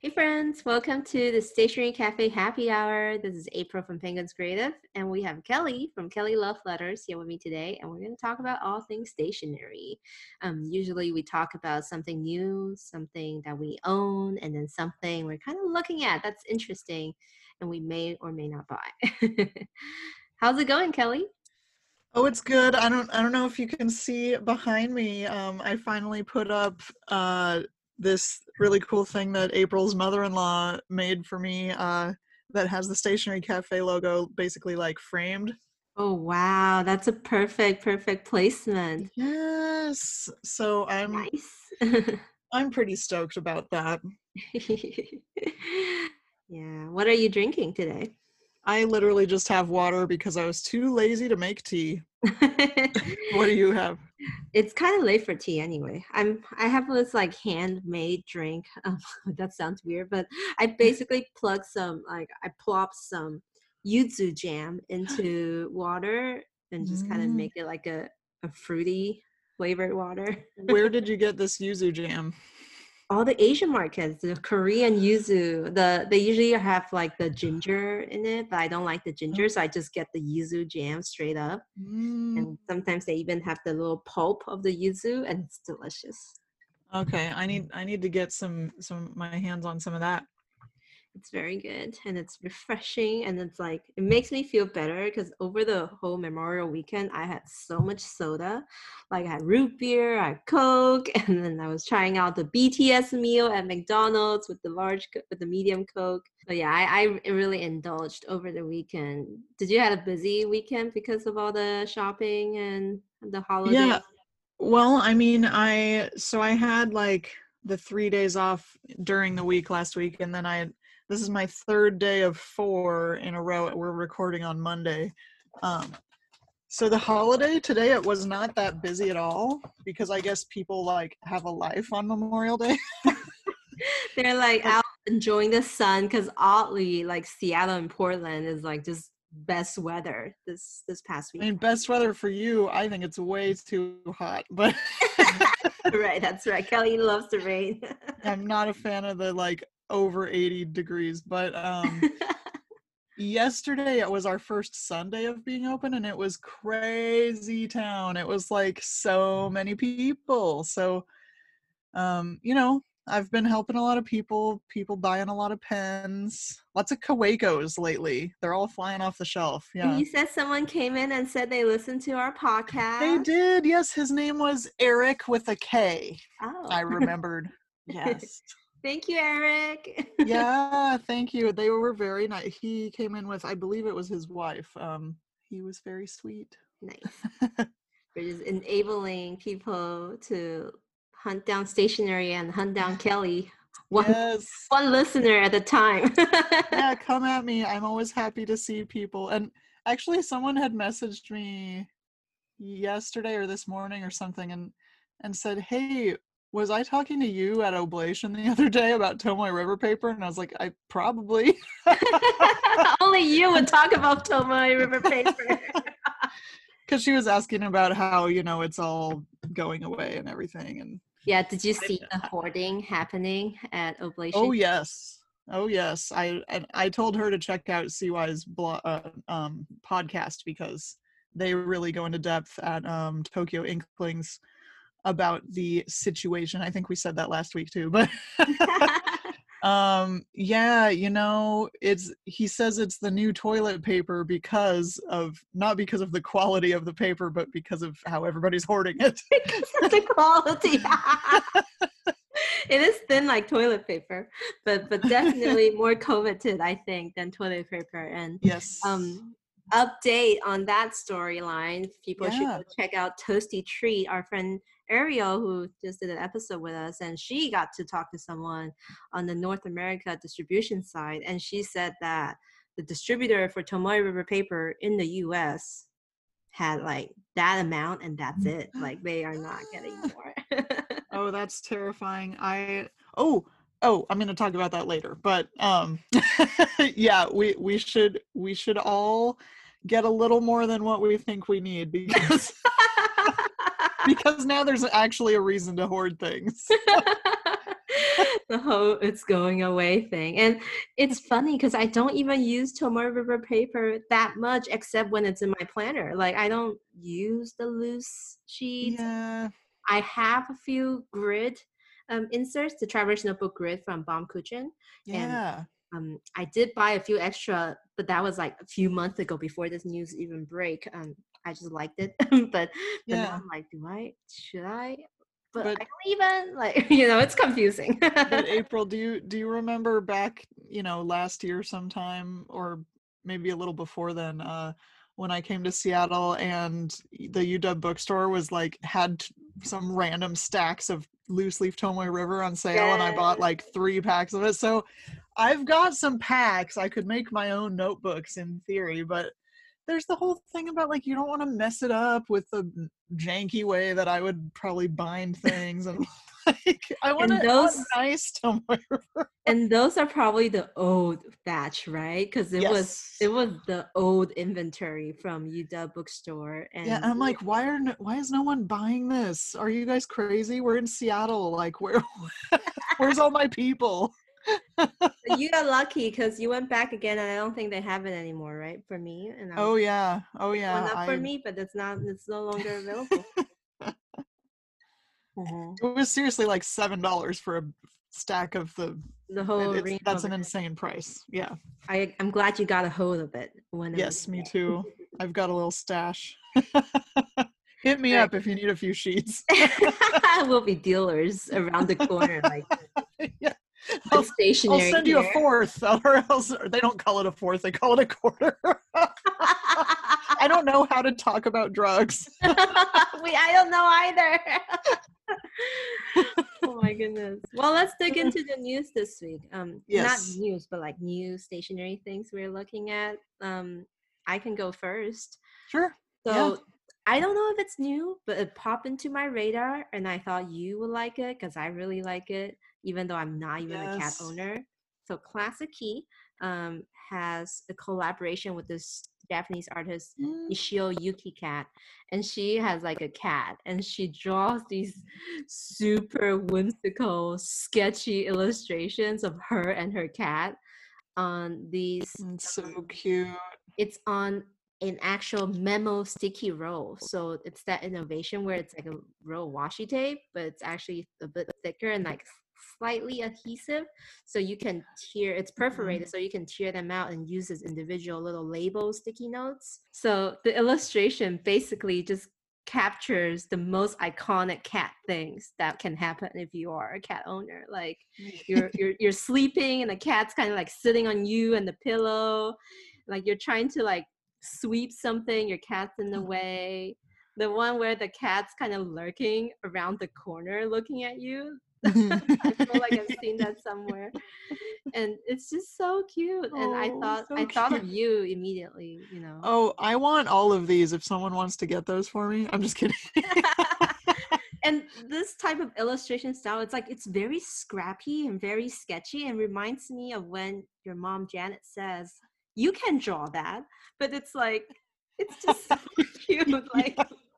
Hey friends, welcome to the Stationery Cafe Happy Hour. This is April from Penguins Creative, and we have Kelly from Kelly Love Letters here with me today, and we're going to talk about all things stationery. Usually we talk about something new, something that we own, and then something we're kind of looking at that's interesting and we may or may not buy. How's it going, Kelly? Oh, it's good. I don't know if you can see behind me. I finally put up this really cool thing that April's mother-in-law made for me that has the Stationery Cafe logo basically like framed. Oh, wow, that's a perfect placement. Yes. So I'm Nice. I'm pretty stoked about that. Yeah, what are you drinking today? I literally just have water because I was too lazy to make tea. What do you have? It's kind of late for tea anyway. I have this like handmade drink. That sounds weird, but I basically I plop some yuzu jam into water and just kind of Mm. make it like a fruity flavored water. Where did you get this yuzu jam? All the Asian markets, the Korean yuzu, they usually have like the ginger in it, but I don't like the ginger, so I just get the yuzu jam straight up. Mm. And sometimes they even have the little pulp of the yuzu, and it's delicious. Okay, I need to get some my hands on some of that. It's very good and it's refreshing, and it's like it makes me feel better because over the whole Memorial weekend I had so much soda. Like I had root beer, I had Coke, and then I was trying out the BTS meal at McDonald's with with the medium Coke. So yeah, I really indulged over the weekend. Did you have a busy weekend because of all the shopping and the holiday? Yeah, well, I mean, I had like the 3 days off during the week last week, and then this is my third day of 4 in a row. We're recording on Monday. Um, so the holiday today, it was not that busy at all because I guess people like have a life on Memorial Day. They're like But out enjoying the sun because oddly, like Seattle and Portland is like just best weather this past I week. mean, best weather for you. I think it's way too hot, but Right, that's right. Kelly loves the rain. I'm not a fan of the like over 80 degrees, but yesterday it was our first Sunday of being open and it was crazy town. It was like so many people. So I've been helping a lot of people buying a lot of pens. Lots of Kawakos lately. They're all flying off the shelf. And Yeah. you said someone came in and said they listened to our They podcast. did. Yes, his name was Eric with a K. I Oh, remembered. Yes. thank you, Eric. Yeah, thank you. They were very nice. He came in with, I believe it was his wife. He was very sweet. Nice. We're just enabling people to hunt down stationery and hunt down Kelly. One Yes. one listener at a time. Yeah, come at me. I'm always happy to see people. And actually, someone had messaged me yesterday or this morning or something and said, "Hey, was I talking to you at Oblation the other day about Tomoe River paper?" And I was like, "I probably." Only you would talk about Tomoe River paper. Because she was asking about how, it's all going away and everything. And Yeah, did you I, see the hoarding happening at oh, Oblation? yes. Oh, yes. I told her to check out CY's podcast because they really go into depth at Tokyo Inklings about the situation. I think we said that last week too, but yeah, he says it's the new toilet paper because of not because of the quality of the paper, but because of how everybody's hoarding it. Because of the quality. It is thin like toilet paper, but definitely more coveted, I think, than toilet paper. And Yes. um, update on that storyline, people should Yeah. go check out Toasty Treat, our friend Ariel, who just did an episode with us, and she got to talk to someone on the North America distribution side, and she said that the distributor for Tomoe River paper in the US had like that amount and that's it. Like they are not getting more. Oh, that's terrifying. I'm going to talk about that later. But yeah, we should all get a little more than what we think we need because because now there's actually a reason to hoard things. The whole it's going away thing. And it's funny because I don't even use Tomoe River paper that much except when it's in my planner. Like I don't use the loose sheets. Yeah, I have a few grid inserts, the Traverse Notebook grid from Baumkuchen. And yeah, I did buy a few extra, but that was like a few months ago before this news even break. I just liked it, but now yeah. I'm like, should I? But But I don't even like, it's confusing. but April, do you remember back, last year sometime, or maybe a little before then, when I came to Seattle and the UW bookstore was like had some random stacks of loose leaf Tomoe River on sale, and I Yeah. bought like 3 packs of it. So I've got some packs. I could make my own notebooks in theory, but there's the whole thing about like you don't want to mess it up with the janky way that I would probably bind things, and like And I want those nice Tomoe River. and those are probably the old batch, right? Because it Yes. was the old inventory from UW bookstore, Yeah, and and I'm like, why is no one buying this? Are you guys crazy? We're in Seattle. Like, where's all my people? you got lucky because you went back again, and I don't think they have it anymore, right? For me, and I was Oh yeah, oh it yeah. went up for me, but it's no longer available. Mhm. It was seriously like $7 for a stack of the. The whole It's ream that's of an it. insane price. Yeah. I'm glad you got a hold of it when it was Yes, me too. I've got a little stash. Hit me there. up if you need a few sheets. We'll be dealers around the corner, like Yeah. with I'll stationery send you a here. fourth, or else they don't call it a fourth, they call it a quarter. I don't know how to talk about drugs. I don't know either. Oh my goodness. Well, let's dig into the news this week. Not Yes. news, but like new stationary things we're looking at. I can go first. Sure. Yeah. So I don't know if it's new, but it popped into my radar, and I thought you would like it because I really like it, even though I'm not even a cat Yes. owner. So Classic Key has a collaboration with this Japanese artist Mm. Ishio Yuki Cat, and she has like a cat, and she draws these super whimsical, sketchy illustrations of her and her cat on these. It's so cute. It's on an actual memo sticky roll. So it's that innovation where it's like a roll of washi tape, but it's actually a bit thicker and like slightly adhesive. So you can tear, it's perforated, so you can tear them out and use as individual little label sticky notes. So the illustration basically just captures the most iconic cat things that can happen if you are a cat owner. Like you're sleeping and the cat's kind of like sitting on you and the pillow, like you're trying to like sweep something, your cat's in the way. The one where the cat's kind of lurking around the corner looking at you. I feel like I've seen that somewhere. And it's just so cute. And Oh, I so thought of cute. you immediately, Oh, I want all of these if someone wants to get those for me. I'm just kidding. And this type of illustration style, it's very scrappy and very sketchy and reminds me of when your mom Janet says, you can draw that, but it's like it's just so cute. Like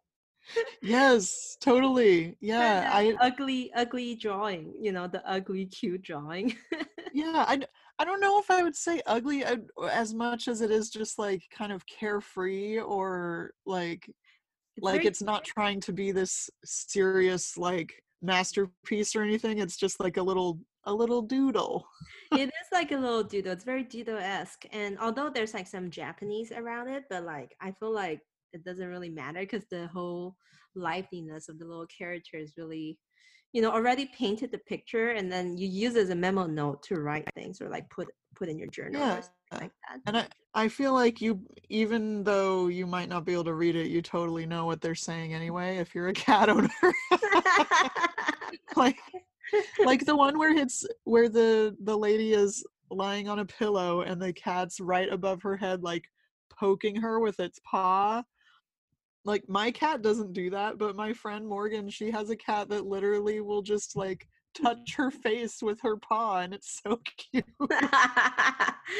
Yes, totally. kind Yeah, of ugly drawing, the ugly cute drawing. yeah, I don't know if I would say ugly as much as it is just like kind of carefree, or It's like very it's not trying to be this serious like masterpiece or anything. It's just like a little doodle. it is like a little doodle. It's very doodle-esque. And although there's like some Japanese around it, but like I feel like it doesn't really matter because the whole liveliness of the little characters really, already painted the picture, and then you use it as a memo note to write things or like put in your journal or Yeah. something like that. And I feel like you, even though you might not be able to read it, you totally know what they're saying anyway if you're a cat owner. like like the one where the lady is lying on a pillow and the cat's right above her head, like poking her with its paw. Like my cat doesn't do that, but my friend Morgan, she has a cat that literally will just like touch her face with her paw, and it's so cute.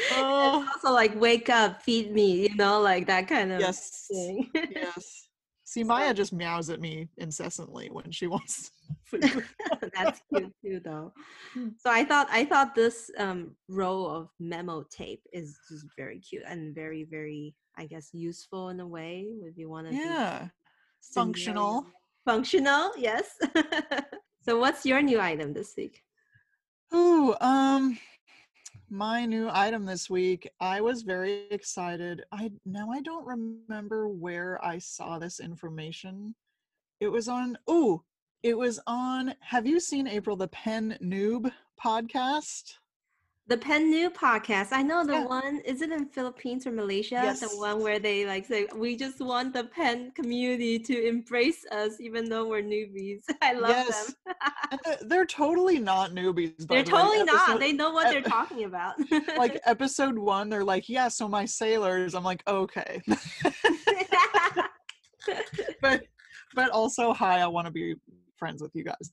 It's Oh also like wake up, feed me, like that kind of yes, thing. yes. See, Maya just meows at me incessantly when she wants food. That's cute too, though. So I thought this roll of memo tape is just very cute and very, very, I guess, useful in a way if you want to do Yeah, scenario functional. functional. Yes. So what's your new item this week? Ooh, my new item this week, I was very excited. I don't remember where I saw this information. It was on, have you seen, April, the Pen Noob podcast? The Pen New podcast. I know the Yeah. one. Is it in Philippines or Malaysia? The Yes. one where they like say, "We just want the pen community to embrace us, even though we're newbies." I love them. Yes. And they're totally not newbies, by They're the way. totally not. They know what they're talking about. Like episode 1, they're like, yeah, so my sailors. I'm like, okay. but also, hi, I want to be friends with you guys.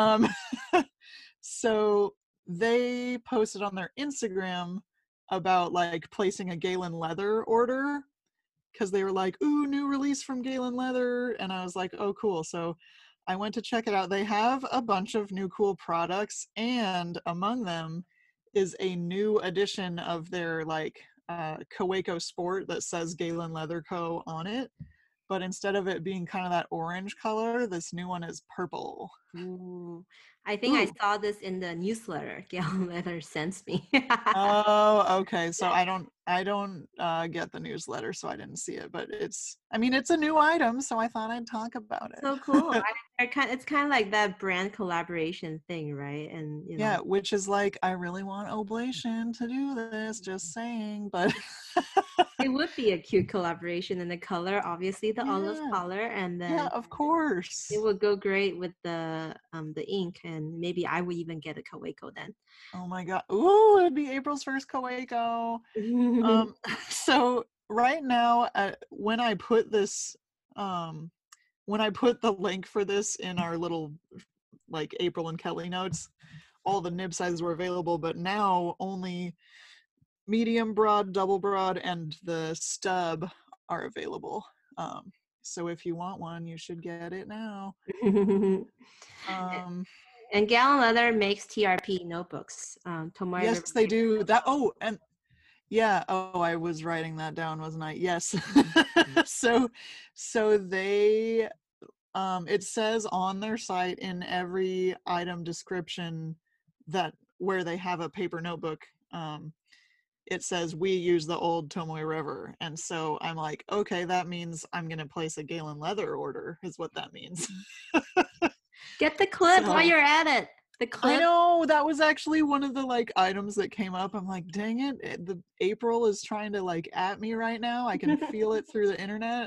So they posted on their Instagram about like placing a Galen Leather order, because they were like, ooh, new release from Galen Leather. And I was like, oh, cool. So I went to check it out. They have a bunch of new cool products, and among them is a new edition of their like Kaweco Sport that says Galen Leather Co. on it. But instead of it being kind of that orange color, this new one is purple. Ooh. I think I Ooh. saw this in the newsletter Galen Leather sends me. Oh, okay. So I don't get the newsletter, so I didn't see it. But it's a new item, so I thought I'd talk about it. So cool. It's kind of like that brand collaboration thing, right? And Yeah, which is like, I really want Oblation to do this, just saying, but it would be a cute collaboration, and the color, obviously the olive yeah, color, and yeah, then of course. it would go great with the ink, and maybe I would even get a Kaweco then. Oh my god. Ooh, it'd be April's first Kaweco. So right now, when I put this, when I put the link for this in our little like April and Kelly notes, all the nib sizes were available, but now only medium broad, double broad, and the stub are available. So if you want one, you should get it now. And Gallon Leather makes TRP notebooks. Tomoe Yes, River they makes do that. Oh, and yeah. Oh, I was writing that down, wasn't I? Yes. So they, it says on their site in every item description that where they have a paper notebook, it says we use the old Tomoe River. And so I'm like, okay, that means I'm going to place a Galen Leather order, is what that means. Get the clip while So, you're at it. The clip. I know, that was actually one of the like items that came up. I'm like, dang it, the April is trying to like at me right now. I can feel it through the internet.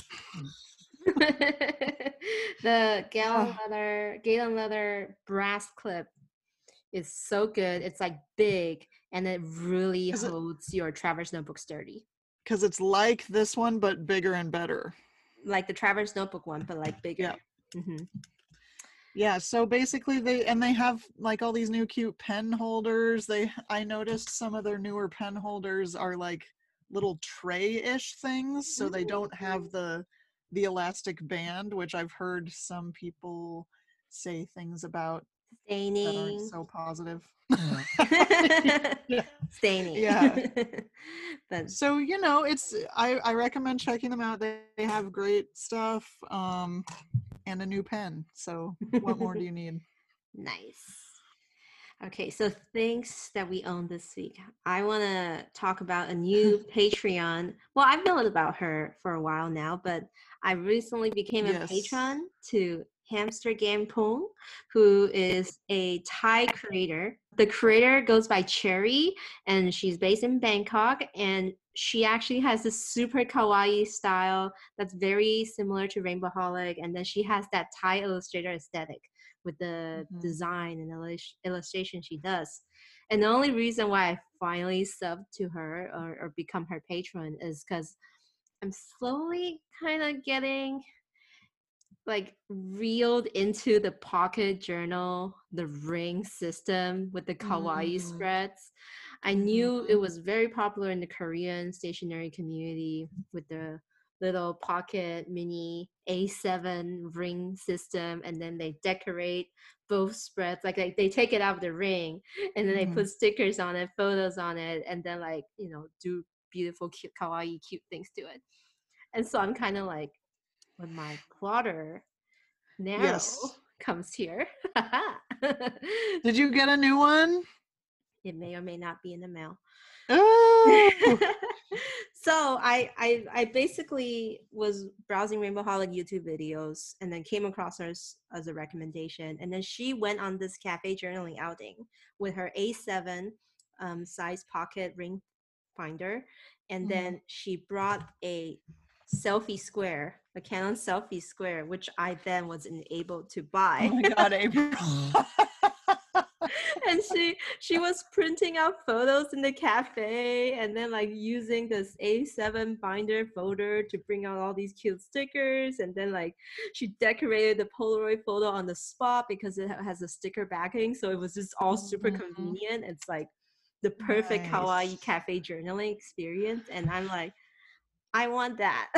The Galen Leather brass clip is so good. It's like big, and it really holds your Traverse Notebook sturdy. Because it's like this one, but bigger and better. Like the Traverse Notebook one, but like bigger. Yeah. Yeah, so basically they have like all these new cute pen holders. I noticed some of their newer pen holders are like little tray-ish things, so they don't have the elastic band, which I've heard some people say things about staining that aren't so positive. Yeah. Staining. Yeah. But so it's I recommend checking them out. They have great stuff, and a new pen. So what more do you need? Nice. Okay, so things that we own this week. I want to talk about a new Patreon. Well, I've known about her for a while now, but I recently became a patron to Hamster Gampung, who is a Thai creator. The creator goes by Cherry, and she's based in Bangkok, and she actually has this super kawaii style that's very similar to Rainbowholic, and then she has that Thai illustrator aesthetic with the design and illustration she does. And the only reason why I finally subbed to her or become her patron is because I'm slowly kind of getting like reeled into the pocket journal, the ring system with the kawaii spreads. I knew it was very popular in the Korean stationery community with the little pocket mini A7 ring system, and then they decorate both spreads. Like they take it out of the ring, and then they Mhm. put stickers on it, photos on it, and then like do beautiful, cute, kawaii, cute things to it. And so I'm kind of like, when my plotter narrow Yes. comes here, Did you get a new one? it may or may not be in the mail. Oh. So I basically was browsing Rainbow Holic YouTube videos and then came across her as a recommendation. And then she went on this cafe journaling outing with her A7 size pocket ring finder. And Mhm. then she brought a selfie square, a Canon selfie square, which I then was enabled to Oh buy. my God, April. And she was printing out photos in the cafe and then like using this A7 binder folder to bring out all these cute stickers, and then like she decorated the Polaroid photo on the spot because it has a sticker backing, so it was just all super Mhm. convenient. It's like the perfect kawaii Nice. cafe journaling experience, and I'm like, I want that.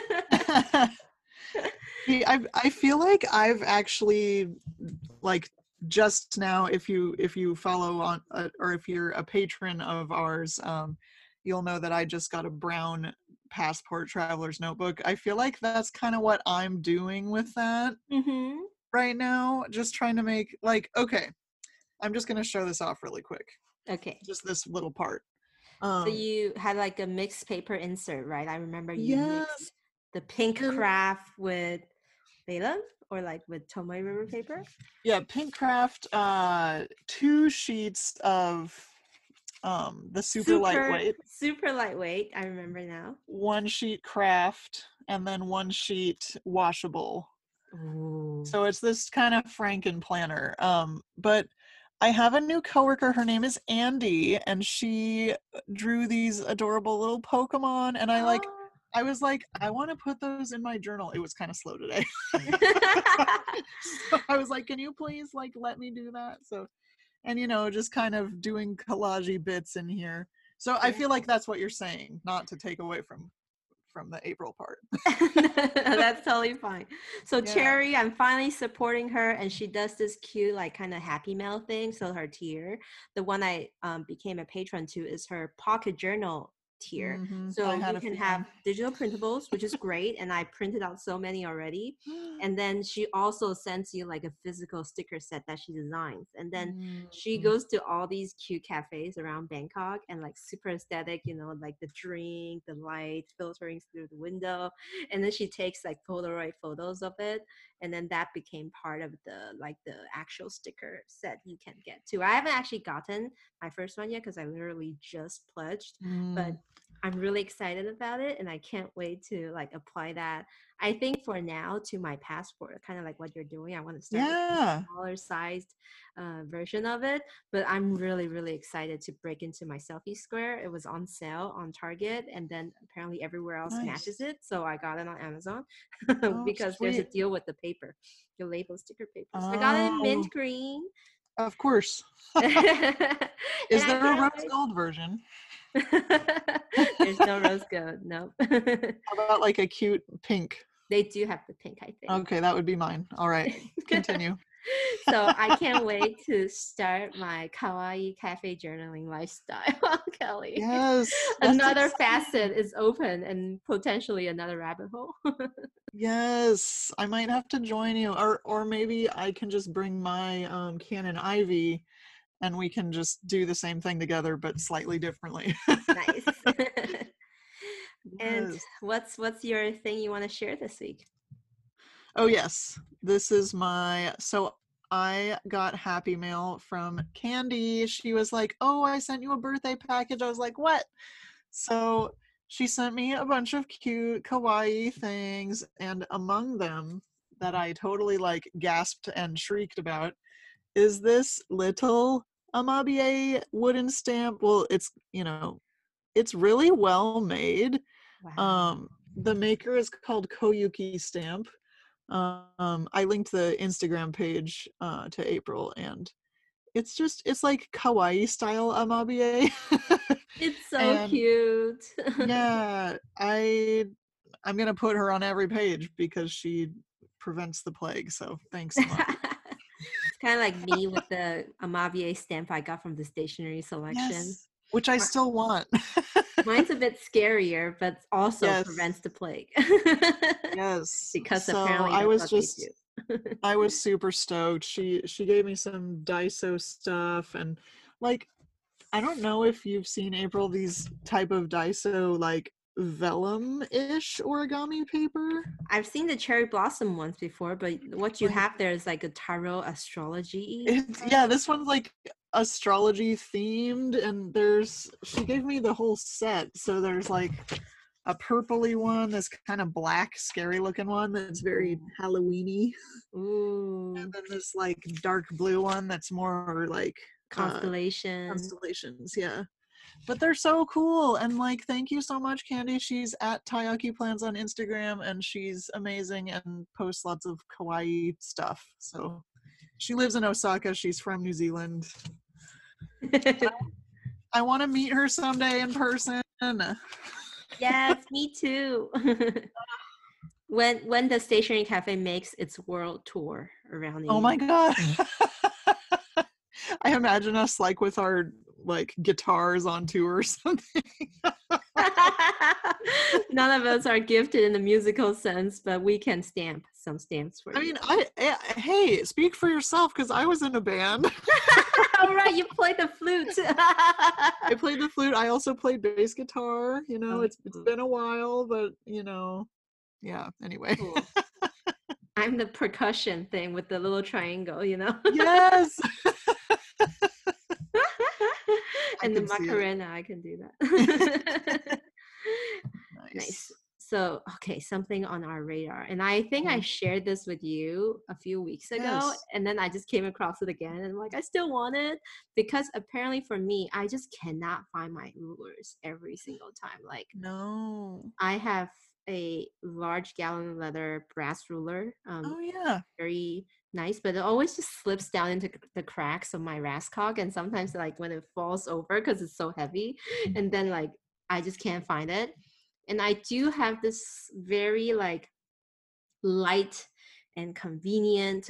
See, I feel like I've actually like just now, if you follow on or if you're a patron of ours, you'll know that I just got a brown passport traveler's notebook. I feel like that's kind of what I'm doing with that Mm-hmm. right now, just trying to make like, okay, I'm just going to show this off really quick, Okay. just this little part. So um you had like a mixed paper insert, right? I remember you yes. mixed the pink And craft with Vela or like with Tomoe River paper. yeah, Pinkcraft, 2 sheets of the super Super, lightweight, super lightweight. I remember now. 1 sheet craft, and then 1 sheet washable. Ooh. So it's this kind of Franken planner. But I have a new coworker. Her name is Andy, and she drew these adorable little Pokemon. And Oh. I was like, I want to put those in my journal. It was kind of slow today. So I was like, can you please like let me do that? So, and just kind of doing collagey bits in here. So I Yeah. feel like that's what you're saying, not to take away from the April part. That's totally fine. So Yeah. Cherry, I'm finally supporting her, and she does this cute, like kind of happy mail thing. So her tier, the one I became a patron to, is her pocket journal tier. I So had you a can have feeling. digital printables, which is great, and I printed out so many already. And then she also sends you like a physical sticker set that she designs, and then she Mhm. goes to all these cute cafes around Bangkok and like super aesthetic, like the drink, the light filtering through the window, and then she takes like Polaroid photos of it, and then that became part of the actual sticker set you can get too. I haven't actually gotten my first one yet because I literally just pledged, but Mm. I'm really excited about it, and I can't wait to like apply that. I think for now to my passport, kind of like what you're doing. I want to start with a Yeah. smaller sized version of it, but I'm really, really excited to break into my selfie square. It was on sale on Target, and then apparently everywhere else matches Nice. it. So I got it on Amazon Oh, because there's a sweet. deal with the paper, the label sticker paper. So I got it in mint Oh, green. of course. And Is I there a can't rose wait. gold version? There's no rose gold. No. How about like a cute pink? They do have the pink, I think. Okay, that would be mine. All right, continue. So I can't wait to start my kawaii cafe journaling lifestyle, Kelly. Yes, that's Another facet exciting. is open and potentially another rabbit hole. Yes, I might have to join you, or maybe I can just bring my Canon Ivy, and we can just do the same thing together, but slightly differently. Nice. And Yes. what's your thing you want to share this week? Oh yes, this is so I got Happy Mail from Candy. She was like, "Oh, I sent you a birthday package." I was like, "What?" So she sent me a bunch of cute kawaii things, and among them that I totally like gasped and shrieked about is this little Amabie wooden stamp. Well, it's really well made. Wow. Um, the maker is called Koyuki Stamp. I linked the Instagram page to April, and it's like kawaii style Amabie. It's so And cute. yeah, I I'm gonna put her on every page because she prevents the plague. So thanks, Amavie. It's kind of like me with the Amavier stamp I got from the stationery selection. Yes, which I Mi- still want. Mine's a bit scarier, but also Yes, prevents the plague. yes. Because So apparently that's what they do. I was super stoked. She gave me some Daiso stuff, and like I don't know if you've seen, April, these type of Daiso like vellum-ish origami paper. I've seen the cherry blossom ones before, but what you Like have there is like a tarot astrology. yeah, this one's like astrology themed, and she gave me the whole set. So there's like a purpley one, this kind of black, scary looking one that's very Halloweeny, and Ooh, then this like dark blue one that's more like constellation. constellations. Yeah, but they're so cool, and like thank you so much, Candy. She's at Taiyaki Plans on Instagram, and she's amazing and posts lots of kawaii stuff. So she lives in Osaka. She's from New Zealand. I want to meet her someday in person. Yes, me too. When the stationery cafe makes its world tour around the Oh my US. god. I imagine us like with our like guitars on tour or something. None of us are gifted in the musical sense, but we can stamp some stamps for I you. mean, hey, speak for yourself, because I was in a band. All right, you play the flute. I played the flute. I also played bass guitar. You know, it's Oh, been a while, but you know, yeah. Anyway, cool. I'm the percussion thing with the little triangle, you know? yes, I And the can see it. Macarena, I can do that. Nice. Nice. So, okay, something on our radar. And I think I Mhm. shared this with you a few weeks ago. Yes. And then I just came across it again. And I'm like, I still want it. Because apparently for me, I just cannot find my rulers every single time. Like, No. I have a large gallon leather brass ruler, Oh yeah. very nice, but it always just slips down into the cracks of my rascog. And sometimes, like, when it falls over because it's so heavy, and then, like, I just can't find it. And I do have this very, like, light and convenient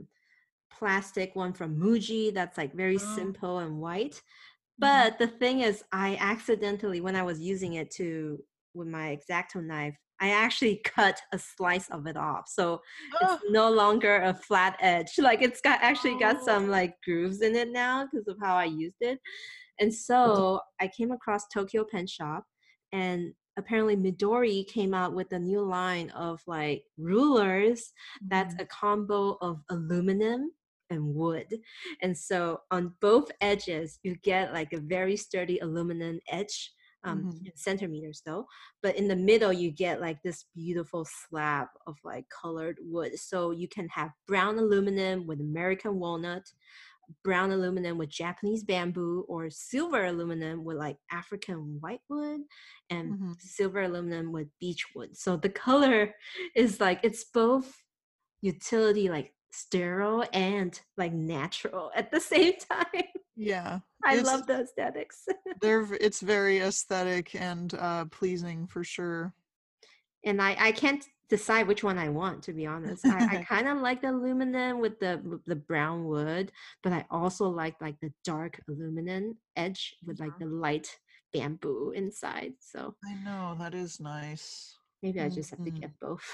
plastic one from Muji that's like very Oh. simple and white. Mhm. But the thing is, I accidentally, when I was using it with my X-Acto knife, I actually cut a slice of it off. So it's Oh. no longer a flat edge. Like, it's got some Oh. like grooves in it now because of how I used it. And so I came across Tokyo Pen Shop, and apparently Midori came out with a new line of like rulers that's Mhm. a combo of aluminum and wood. And so on both edges, you get like a very sturdy aluminum edge, Mhm. in centimeters though. But in the middle, you get like this beautiful slab of like colored wood. So you can have brown aluminum with American walnut, brown aluminum with Japanese bamboo, or silver aluminum with like African whitewood, and Mhm. silver aluminum with beechwood. So the color is like, it's both utility, like sterile and like natural at the same time. Yeah. I love the aesthetics. It's very aesthetic and pleasing for sure. And I can't decide which one I want, to be honest. I kind of like the aluminum with the brown wood, but I also like the dark aluminum edge with like the light bamboo inside. So I know, that is nice. maybe I just have to Mhm. get both.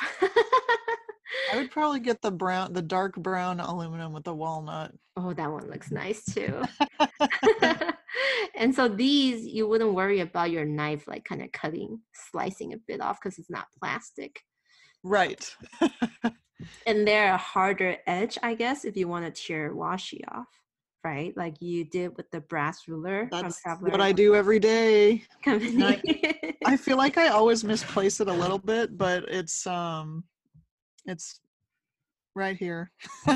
I would probably get the dark brown aluminum with the walnut. Oh, that one looks nice too. And so these, you wouldn't worry about your knife like kind of slicing a bit off because it's not plastic. Right. And they're a harder edge, I guess, if you want to tear washi off, right? Like you did with the brass ruler from That's what Traveler I do every day. And Company. I feel like I always misplace it a little bit, but it's right here.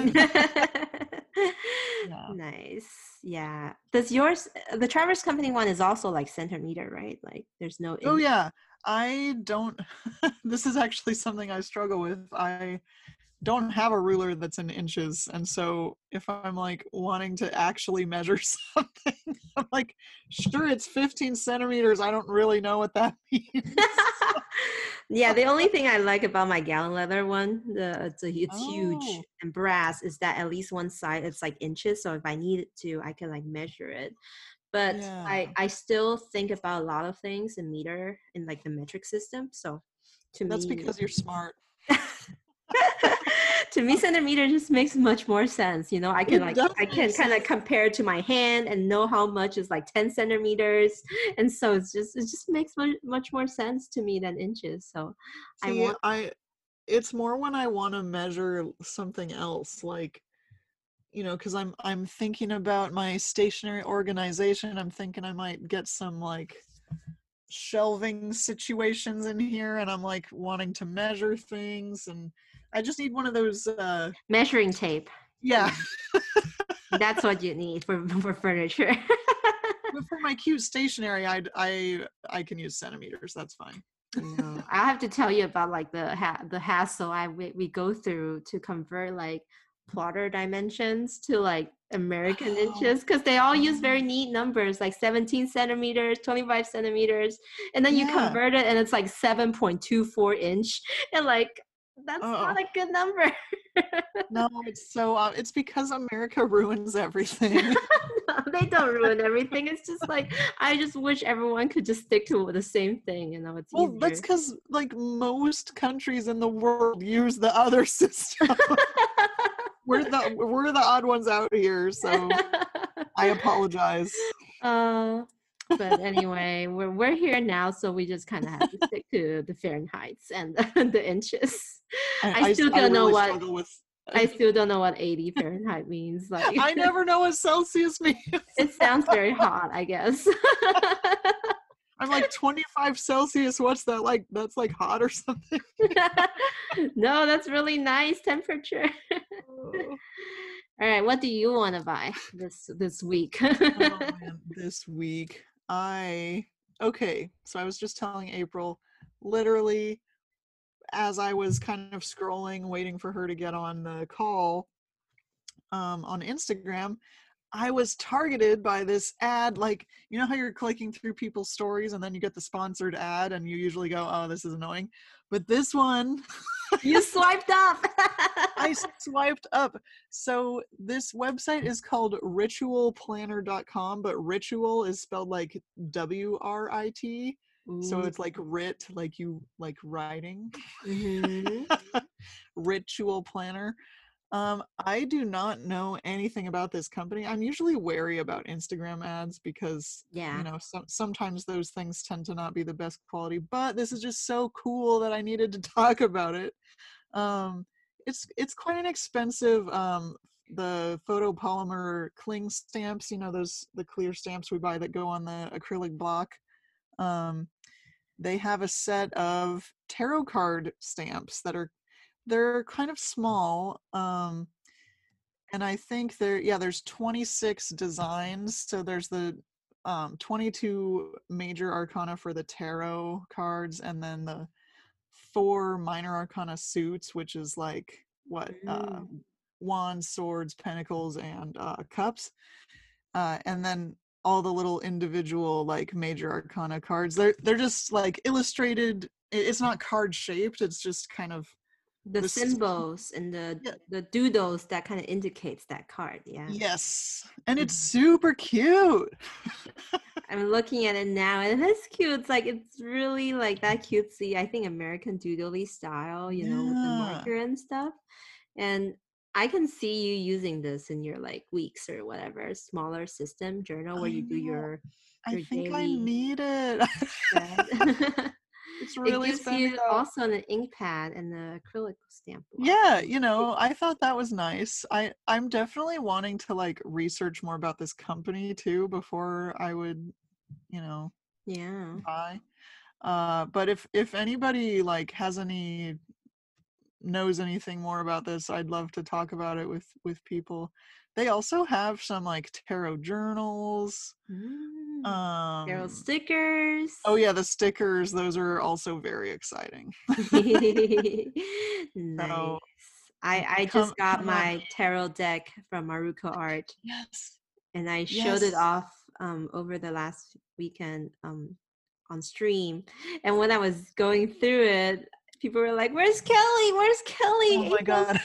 Yeah. Nice. Yeah. Does yours, the Traverse Company one is also like centimeter, right? Like there's no Oh inch. yeah. I don't this is actually something I struggle with. don't have a ruler that's in inches. And so if I'm like wanting to actually measure something, I'm like, sure, it's 15 centimeters. I don't really know what that means. Yeah, the only thing I like about my gallon leather one, it's huge Oh, and brass, is that at least one side it's like inches. So if I needed to, I can like measure it. But yeah. I still think about a lot of things in meter in like the metric system. So to That's me, because you're smart. to me, centimeter just makes much more sense. You know, It does I make can kind of sense. compare to my hand and know how much is like 10 centimeters. And so it just makes much more sense to me than inches. So I See, want, it's more when I want to measure something else, like, because I'm thinking about my stationary organization. I'm thinking I might get some like shelving situations in here, and I'm like wanting to measure things, and I just need one of those measuring tape. yeah. Yeah, that's what you need for furniture. But for my cute stationery, I can use centimeters. That's fine. No, I have to tell you about like the hassle we go through to convert like plotter dimensions to like American Oh, inches, because they all use very oh, neat numbers like 17 centimeters, 25 centimeters, and then you yeah. convert it and it's like 7.24 inch, and like that's Oh not a good number. no, it's because America ruins everything. No, they don't ruin everything. It's just like I just wish everyone could just stick to the same thing. You know, it's Well, that's easier. because like most countries in the world use the other system. We're the odd ones out here, so I apologize. uh, but anyway, we're here now, so we just kind of have to stick to the Fahrenheits and the inches. I, I I, still I don't know really what struggle with. I still don't know what 80 Fahrenheit means. Like I never know what Celsius means. it sounds very hot, I guess. I'm like 25 Celsius. What's that like? That's like hot or something. No, that's really nice temperature. Oh, All right, what do you want to buy this week? oh man, this week okay. So I was just telling April, literally as I was kind of scrolling, waiting for her to get on the call on Instagram, I was targeted by this ad. Like, you know how you're clicking through people's stories and then you get the sponsored ad and you usually go, oh, this is annoying. But this one, You swiped up. I swiped up. So this website is called ritualplanner.com, but ritual is spelled like WRIT. So Ooh. it's like writ, like you like writing. Mm-hmm. Ritual planner. I do not know anything about this company. I'm usually wary about Instagram ads because, Yeah. sometimes those things tend to not be the best quality, but this is just so cool that I needed to talk about it. Um, it's quite an expensive the photopolymer cling stamps, those the clear stamps we buy that go on the acrylic block. Um, they have a set of tarot card stamps they're kind of small, and I think there's 26 designs. So there's the 22 major arcana for the tarot cards, and then the 4 minor arcana suits, which is like what Mm. wands, swords, pentacles, and cups, and then all the little individual like major arcana cards. They're just like illustrated. It's not card shaped. It's just kind of The this. symbols and Yeah, the doodles that kind of indicates that card. Yeah. yes, and it's Mhm. super cute. I'm looking at it now, and it's cute. It's really like that cutesy, I think American doodly style, you know, with the Yeah. marker and stuff. And I can see you using this in your like weeks or whatever smaller system journal where I you do know. I your think I daily need it. spread. It's It really gives standing you out. also an ink pad and the acrylic stamp block. Yeah, I thought that was nice. I'm definitely wanting to like research more about this company too before I would, you know, Yeah. buy. But if anybody like knows anything more about this, I'd love to talk about it with people. They also have some like tarot journals. Mm. Arrow Um stickers. oh yeah, the stickers, those are also very exciting. Nice. So I Come just got come on. my tarot deck from Maruko Art, Yes. and I showed it Yes. off over the last weekend on stream. And when I was going through it, people were like, "Where's Kelly? Where's Oh Kelly?" my God.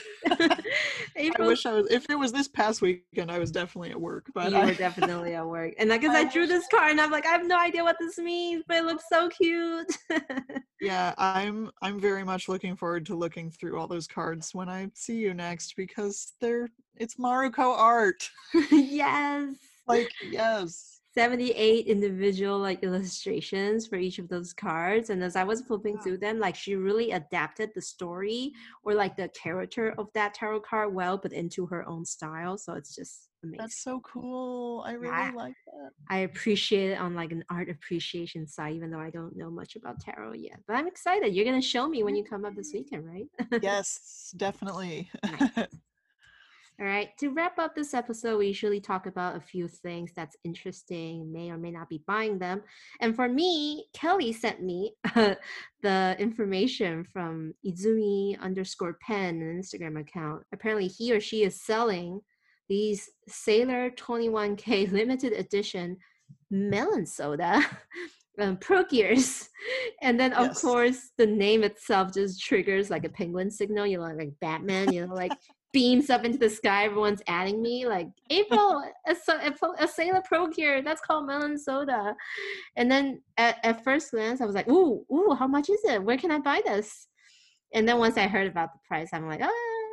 I April, wish I was, if it was this past weekend, I was definitely at work, but you were definitely at work. And like, because I I drew wish, this card, and I'm like, I have no idea what this means, but it looks so cute. yeah, I'm very much looking forward to looking through all those cards when I see you next because it's Maruko art. Yes. Like, yes. 78 individual like illustrations for each of those cards, and as I was flipping Yeah. through them, like she really adapted the story or like the character of that tarot card well, but into her own style, so it's just That's amazing. so cool. I Yeah, really like that. I appreciate it on like an art appreciation side, even though I don't know much about tarot yet, but I'm excited. You're gonna show me when you come up this weekend, right? Yes, definitely. Nice. All right, to wrap up this episode, we usually talk about a few things that's interesting, may or may not be buying them. And for me, Kelly sent me the information from Izumi underscore pen, an Instagram account. Apparently, he or she is selling these Sailor 21K limited edition melon soda. Pro Gears, and then of Yes. course the name itself just triggers like a penguin signal, you know, like Batman, you know, like beams up into the sky. Everyone's adding me like, April, a Sailor Pro Gear, that's called melon soda. And then at first glance I was like, ooh, how much is it, where can I buy this? And then once I heard about the price, I'm like,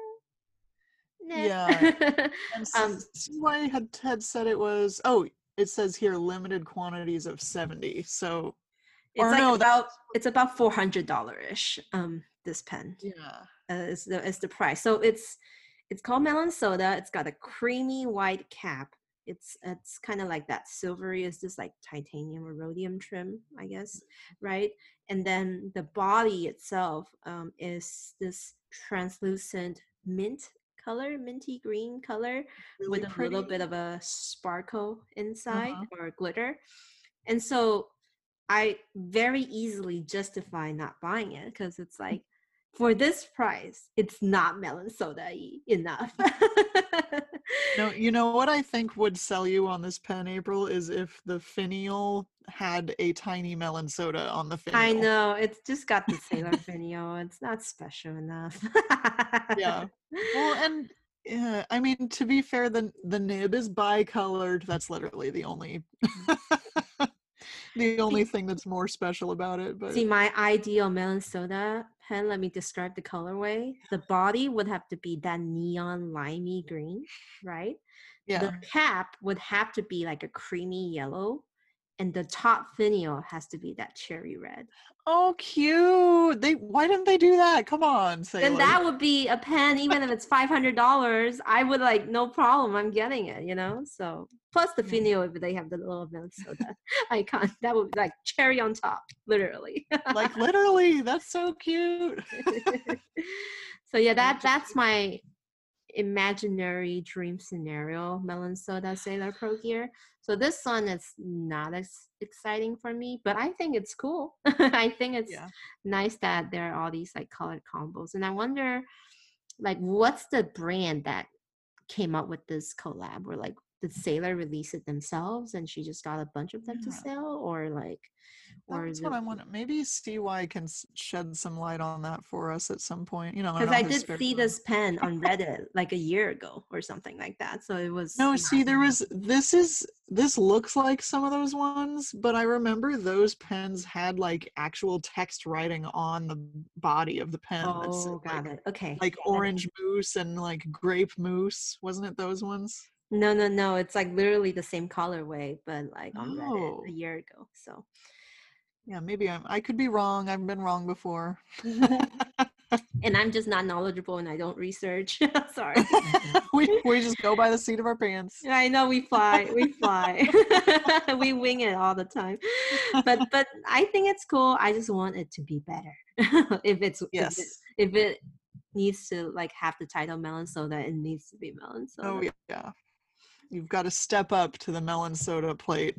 nah. Yeah. And um CY had said it was, it says here limited quantities of 70. So, it's or like no, that's, it's about $400 ish, this pen. yeah. Is the price. So it's called melon soda. It's got a creamy white cap. It's kind of like that silvery, is this like titanium or rhodium trim, I guess, right? And then the body itself is this translucent mint color, minty green color, with Really a little pretty. bit of a sparkle inside Uh-huh. or glitter. And so I very easily justify not buying it because it's like, for this price, it's not melon soda enough. No, you know what I think would sell you on this pen, April, is if the finial had a tiny melon soda on the I finial. know, it's just got the Sailor Finial. It's not special enough. Yeah. Well, and I mean, to be fair, the nib is bicolored. That's literally the only the only see, thing that's more special about it. But see, my ideal melon soda pen, let me describe the colorway. The body would have to be that neon limey green, right? The yeah. cap would have to be like a creamy yellow, and the top finial has to be that cherry red. Oh, cute. Why didn't they do that? Come on, Then Sailor. that would be a pen, even if it's $500. I would like, no problem, I'm getting it, you know. So plus the Yeah. finial, if they have the little milk soda icon, that would be like cherry on top, literally. Like literally, that's so cute. So yeah, Yeah, that's my imaginary dream scenario, melon soda Sailor Pro Gear. So this one is not as exciting for me, but I think it's cool. I think it's yeah. nice that there are all these like colored combos. And I wonder like what's the brand that came up with this collab, or like did Sailor release it themselves and she just got a bunch of them to Yeah. sell, or like, or That's is what it, I want. Maybe CY can shed some light on that for us at some point. You know, in because all I his did spare see time. this pen on Reddit like a year ago or something like that, so it was No, not. see, this looks like some of those ones, but I remember those pens had like actual text writing on the body of the pen that said Oh, got it. Okay. like Yeah, then orange mousse and like grape mousse. Wasn't it those ones? no. It's like literally the same colorway, but like on Reddit a Oh, year ago. So, yeah, maybe I could be wrong. I've been wrong before. and I'm just not knowledgeable and I don't research. Sorry. we just go by the seat of our pants. I know we fly, we wing it all the time. But I think it's cool. I just want it to be better. Yes. If it needs to like have the title melon soda, it needs to be melon Oh soda. yeah. You've got to step up to the melon soda plate.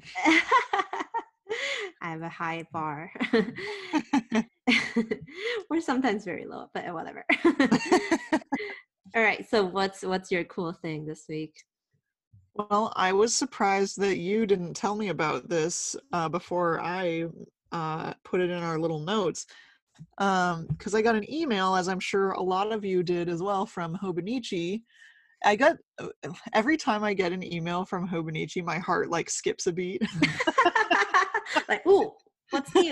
I have a high bar. We're sometimes very low, but whatever. All right. So what's your cool thing this week? Well, I was surprised that you didn't tell me about this before I put it in our little notes. Because I got an email, as I'm sure a lot of you did as well, from Hobonichi. I got every time I get an email from Hobonichi, my heart like skips a beat. Like, ooh, what's new?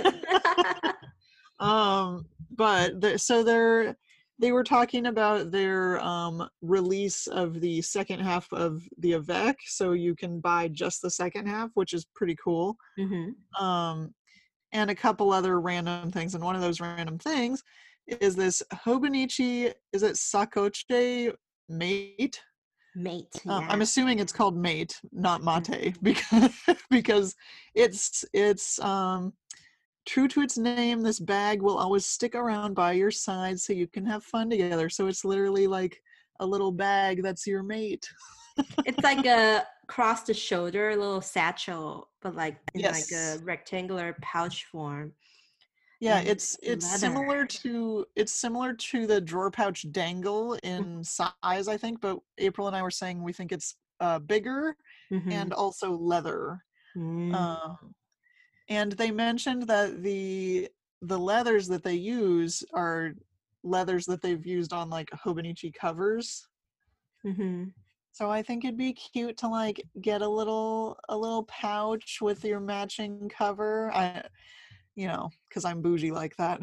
But they were talking about their release of the second half of the Avec, so you can buy just the second half, which is pretty cool. Um, and a couple other random things, and one of those random things is this Hobonichi, is it Sakoche Mate? Mate, I'm yeah. assuming it's called Mate, not Mhm. Mate, because it's true to its name, this bag will always stick around by your side so you can have fun together. So it's literally like a little bag that's your mate. It's like a cross the shoulder little satchel, but like in like a Yes. rectangular pouch form, Yeah, and it's it's leather. similar to the drawer pouch dangle in size, I think, but April and I were saying we think it's bigger Mm-hmm. and also leather. Mm. Um, and they mentioned that the leathers that they use are leathers that they've used on like Hobonichi covers. Mm-hmm. So I think it'd be cute to like get a little pouch with your matching cover. Because I'm bougie like that.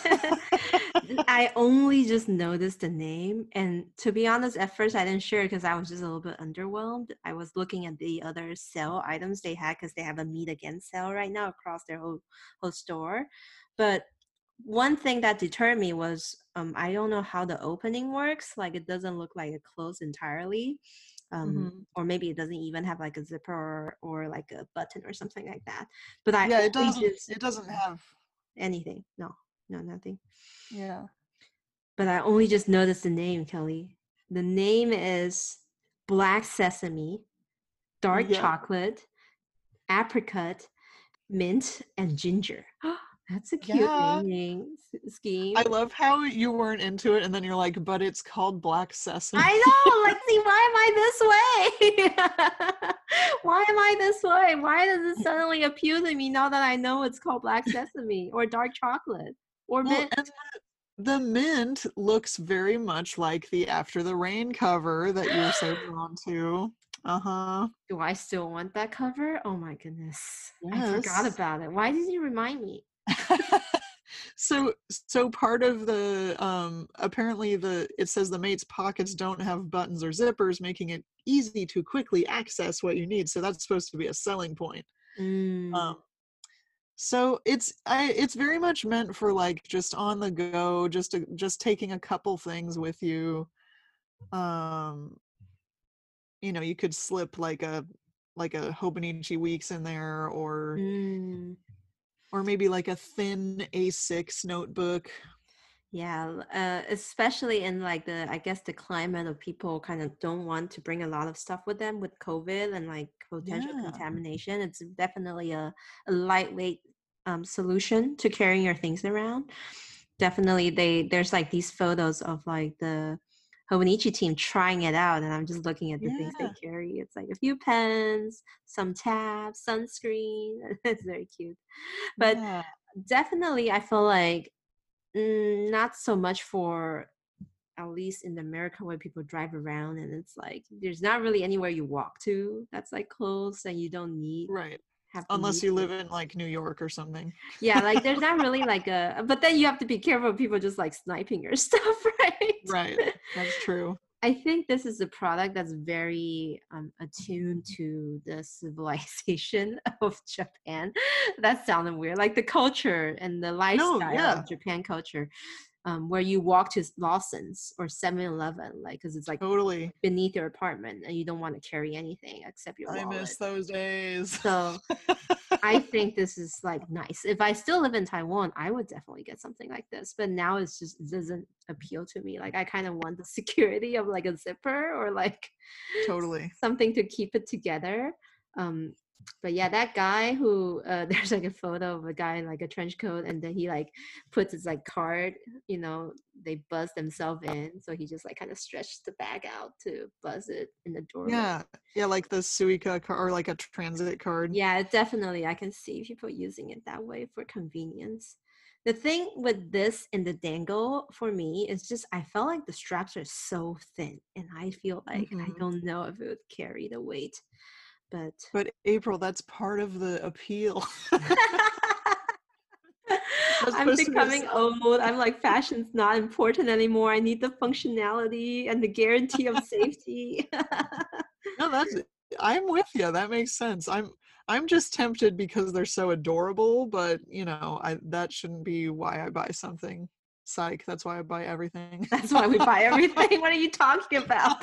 I only just noticed the name, and to be honest, at first I didn't share because I was just a little bit underwhelmed. I was looking at the other sale items they had because they have a meet again sale right now across their whole store. But one thing that deterred me was I don't know how the opening works. Like it doesn't look like it closed entirely. Hmm. Or maybe it doesn't even have like a zipper or like a button or something like that. But I Yeah, only just it doesn't have. anything. No, no, nothing. Yeah. But I only just noticed the name, Kelly. The name is Black Sesame, Dark Yeah. Chocolate, Apricot, Mint, and Ginger. That's a cute Yeah. naming I scheme. love how you weren't into it and then you're like, but it's called Black Sesame. I know. Like, see, why am I this way? Why am I this way? Why does it suddenly appeal to me now that I know it's called Black Sesame or Dark Chocolate or Well, Mint? and the mint looks very much like the After the Rain cover that you're so drawn to. Uh-huh. Do I still want that cover? Oh my goodness. I forgot Yes. about it. Why did you remind me? So part of the apparently the it says the mate's pockets don't have buttons or zippers, making it easy to quickly access what you need. So that's supposed to be a selling point. Mm, Um, so it's very much meant for like just on the go, just taking a couple things with you. Um, you could slip like a Hobonichi Weeks in there, mm. or maybe like a thin A6 notebook. Yeah, especially in like I guess the climate of people kind of don't want to bring a lot of stuff with them with COVID and like potential Yeah. contamination. It's definitely a lightweight solution to carrying your things around. Definitely, there's like these photos of like the Hobonichi team trying it out, and I'm just looking at the things they Yeah. carry. It's like a few pens, some tabs, sunscreen. It's very cute, but Yeah. definitely, I feel like not so much for at least in America where people drive around and it's like there's not really anywhere you walk to that's like close and you don't need Right. have the Unless need you to live in like New York or something. yeah like there's not really like a but then you have to be careful of people just like sniping your stuff Right. right. That's true. I think this is a product that's very attuned to the civilization of Japan. That sounded weird, like the culture and the No, lifestyle yeah, of Japan culture, where you walk to Lawson's or 7-Eleven, like because it's like totally. beneath your apartment and you don't want to carry anything except your I miss wallet. those days. So I think this is like nice. If I still live in Taiwan, I would definitely get something like this. But now it's just it doesn't appeal to me. Like I kind of want the security of like a zipper or like Totally. something to keep it together. But yeah, that guy who there's like a photo of a guy in like a trench coat, and then he like puts his like card, they buzz themselves in, so he just like kind of stretched the bag out to buzz it in the doorway. Yeah, like the Suica card or like a transit card. Yeah, definitely. I can see people using it that way for convenience. The thing with this and the dangle for me is just I felt like the straps are so thin, and I feel like I Hmm. don't know if it would carry the weight. But But April, that's part of the appeal. That's I'm supposed to be becoming old. I'm like, fashion's not important anymore. I need the functionality and the guarantee of safety. no, that's I'm with you. That makes sense. I'm just tempted because they're so adorable, but I that shouldn't be why I buy something. Psych, that's why I buy everything. That's why we buy everything. What are you talking about?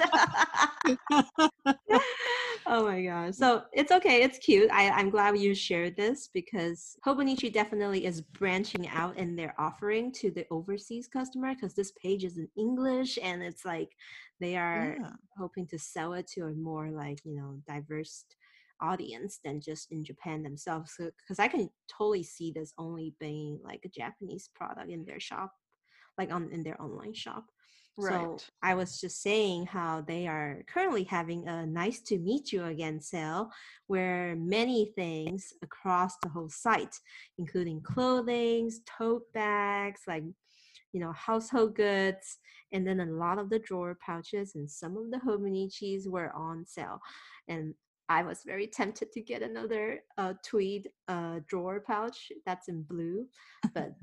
Oh my gosh. So it's okay. It's cute. I'm glad you shared this because Hobonichi definitely is branching out in their offering to the overseas customer, because this page is in English, and it's like they are Yeah. hoping to sell it to a more like, diverse audience than just in Japan themselves. Because I can totally see this only being like a Japanese product in their shop, like in their online shop. So Right. I was just saying how they are currently having a nice to meet you again sale, where many things across the whole site, including clothing, tote bags, like household goods, and then a lot of the drawer pouches and some of the Hobonichis were on sale. And I was very tempted to get another tweed drawer pouch that's in blue, but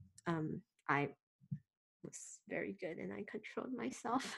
I was very good and I controlled myself.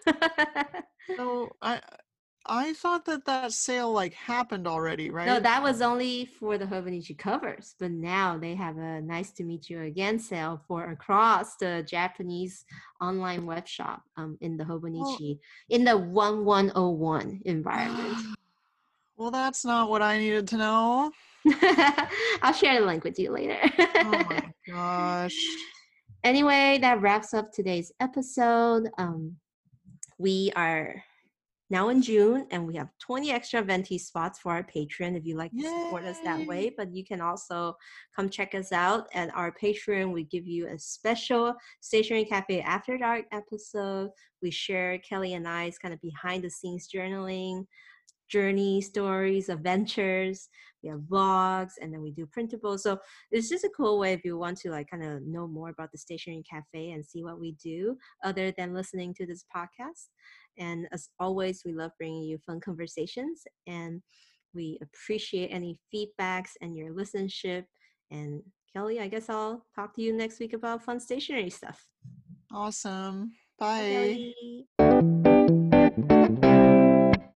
So I thought that sale like happened already, No, right? that was only for the Hobonichi covers, but now they have a nice to meet you again sale for across the Japanese online web shop in the Well, Hobonichi in the 1101 environment. well, that's not what I needed to know. I'll share the link with you later. Oh my gosh. Anyway, that wraps up today's episode. We are now in June, and we have 20 extra venti spots for our Patreon if you like to support us that Yay. way. But you can also come check us out at our Patreon. We give you a special Stationery Cafe After Dark episode. We share Kelly and I's kind of behind the scenes journaling, journey stories, adventures. We have vlogs, and then we do printables. So it's just a cool way if you want to like kind of know more about the Stationery Cafe and see what we do other than listening to this podcast. And as always, we love bringing you fun conversations, and we appreciate any feedbacks and your listenership. And Kelly, I guess I'll talk to you next week about fun stationery stuff. Awesome. Bye, Bye. Kelly.